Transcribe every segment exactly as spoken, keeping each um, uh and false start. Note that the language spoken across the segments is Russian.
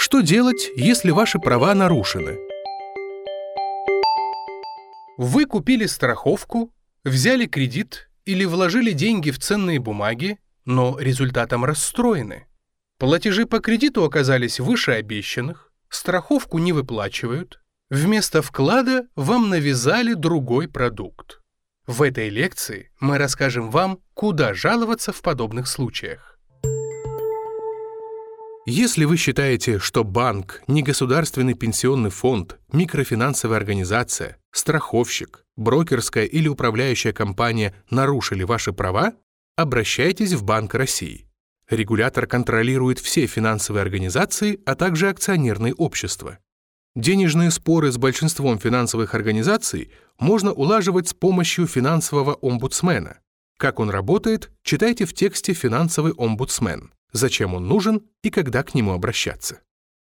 Что делать, если ваши права нарушены? Вы купили страховку, взяли кредит или вложили деньги в ценные бумаги, но результатом расстроены. Платежи по кредиту оказались выше обещанных, страховку не выплачивают, вместо вклада вам навязали другой продукт. В этой лекции мы расскажем вам, куда жаловаться в подобных случаях. Если вы считаете, что банк, негосударственный пенсионный фонд, микрофинансовая организация, страховщик, брокерская или управляющая компания нарушили ваши права, обращайтесь в Банк России. Регулятор контролирует все финансовые организации, а также акционерные общества. Денежные споры с большинством финансовых организаций можно улаживать с помощью финансового омбудсмена. Как он работает, читайте в тексте «Финансовый омбудсмен», зачем он нужен и когда к нему обращаться.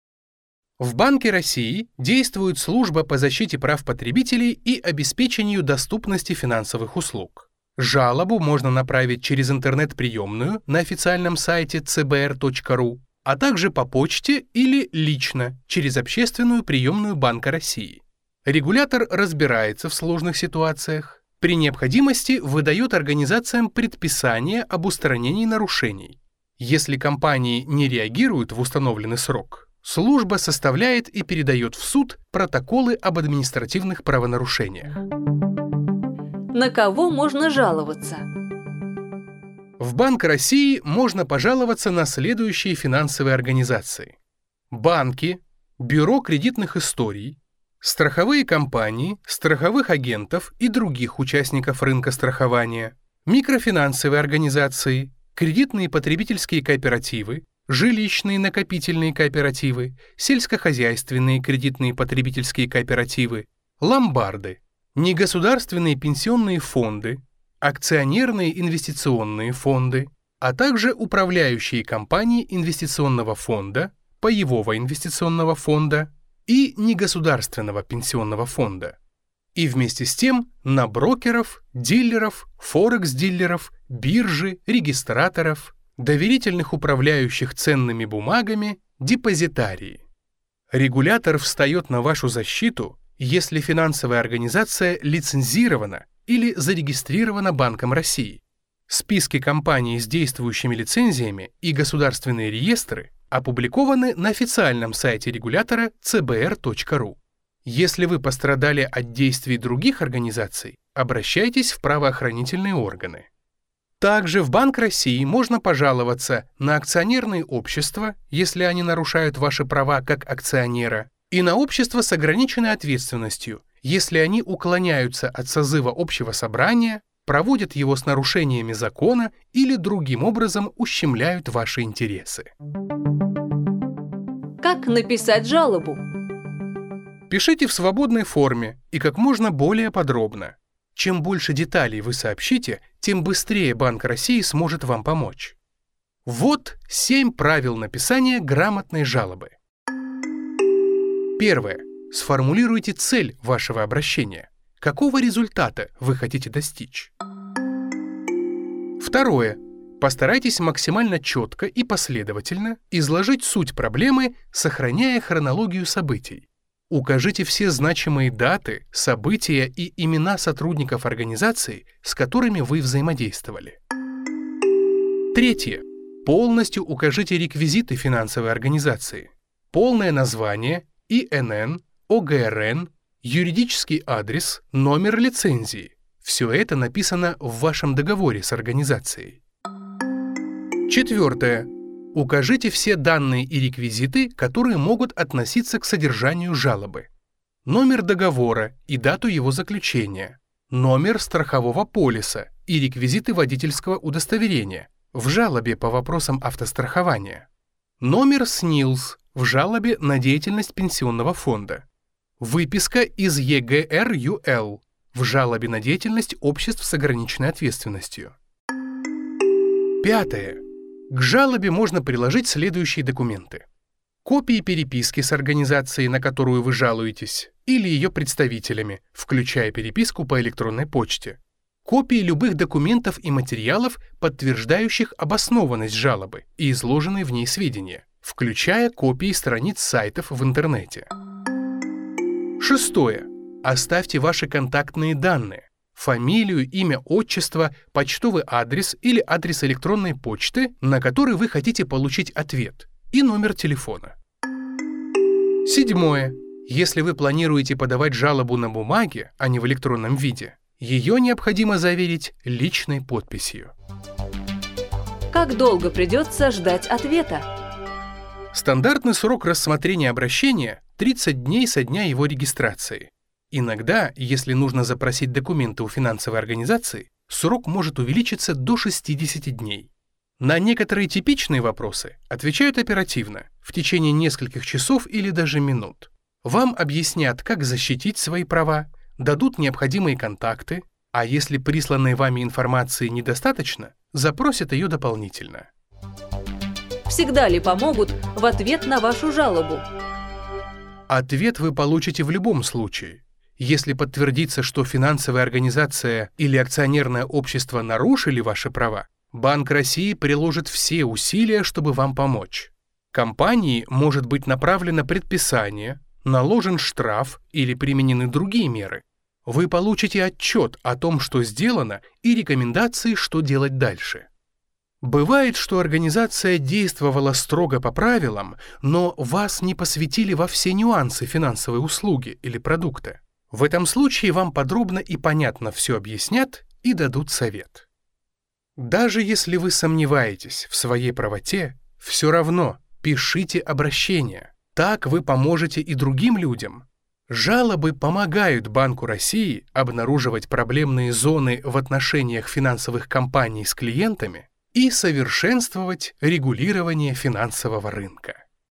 В Банке России действует служба по защите прав потребителей и обеспечению доступности финансовых услуг. Жалобу можно направить через интернет-приемную на официальном сайте цэ бэ эр точка ру, а также по почте или лично через общественную приемную Банка России. Регулятор разбирается в сложных ситуациях. При необходимости выдает организациям предписание об устранении нарушений. Если компании не реагируют в установленный срок, служба составляет и передает в суд протоколы об административных правонарушениях. На кого можно жаловаться? В Банк России можно пожаловаться на следующие финансовые организации: банки, бюро кредитных историй, страховые компании, страховых агентов и других участников рынка страхования, микрофинансовые организации, кредитные потребительские кооперативы, жилищные накопительные кооперативы, сельскохозяйственные кредитные потребительские кооперативы, ломбарды, негосударственные пенсионные фонды, акционерные инвестиционные фонды, а также управляющие компании инвестиционного фонда, паевого инвестиционного фонда и негосударственного пенсионного фонда. И вместе с тем на брокеров, дилеров, форекс-дилеров, биржи, регистраторов, доверительных управляющих ценными бумагами, депозитарии. Регулятор встает на вашу защиту, если финансовая организация лицензирована или зарегистрирована Банком России. Списки компаний с действующими лицензиями и государственные реестры опубликованы на официальном сайте регулятора цэ бэ эр точка ру. Если вы пострадали от действий других организаций, обращайтесь в правоохранительные органы. Также в Банк России можно пожаловаться на акционерные общества, если они нарушают ваши права как акционера, и на общества с ограниченной ответственностью, если они уклоняются от созыва общего собрания, проводят его с нарушениями закона или другим образом ущемляют ваши интересы. Как написать жалобу? Пишите в свободной форме и как можно более подробно. Чем больше деталей вы сообщите, тем быстрее Банк России сможет вам помочь. Вот семь правил написания грамотной жалобы. Первое. Сформулируйте цель вашего обращения. Какого результата вы хотите достичь? Второе. Постарайтесь максимально четко и последовательно изложить суть проблемы, сохраняя хронологию событий. Укажите все значимые даты, события и имена сотрудников организации, с которыми вы взаимодействовали. Третье. Полностью укажите реквизиты финансовой организации. Полное название, и эн эн, о гэ эр эн, юридический адрес, номер лицензии. Все это написано в вашем договоре с организацией. Четвертое. Укажите все данные и реквизиты, которые могут относиться к содержанию жалобы. Номер договора и дату его заключения, номер страхового полиса и реквизиты водительского удостоверения в жалобе по вопросам автострахования, номер СНИЛС в жалобе на деятельность пенсионного фонда, выписка из е гэ эр ю эл в жалобе на деятельность обществ с ограниченной ответственностью. Пятое. К жалобе можно приложить следующие документы: копии переписки с организацией, на которую вы жалуетесь, или ее представителями, включая переписку по электронной почте, копии любых документов и материалов, подтверждающих обоснованность жалобы и изложенные в ней сведения, включая копии страниц сайтов в интернете. Шестое. Оставьте ваши контактные данные: фамилию, имя, отчество, почтовый адрес или адрес электронной почты, на который вы хотите получить ответ, и номер телефона. Седьмое. Если вы планируете подавать жалобу на бумаге, а не в электронном виде, ее необходимо заверить личной подписью. Как долго придется ждать ответа? Стандартный срок рассмотрения обращения – тридцать дней со дня его регистрации. Иногда, если нужно запросить документы у финансовой организации, срок может увеличиться до шестидесяти дней. На некоторые типичные вопросы отвечают оперативно, в течение нескольких часов или даже минут. Вам объяснят, как защитить свои права, дадут необходимые контакты, а если присланной вами информации недостаточно, запросят ее дополнительно. Всегда ли помогут в ответ на вашу жалобу? Ответ вы получите в любом случае. Если подтвердится, что финансовая организация или акционерное общество нарушили ваши права, Банк России приложит все усилия, чтобы вам помочь. Компании может быть направлено предписание, наложен штраф или применены другие меры. Вы получите отчет о том, что сделано, и рекомендации, что делать дальше. Бывает, что организация действовала строго по правилам, но вас не посвятили во все нюансы финансовой услуги или продукта. В этом случае вам подробно и понятно все объяснят и дадут совет. Даже если вы сомневаетесь в своей правоте, все равно пишите обращения. Так вы поможете и другим людям. Жалобы помогают Банку России обнаруживать проблемные зоны в отношениях финансовых компаний с клиентами и совершенствовать регулирование финансового рынка.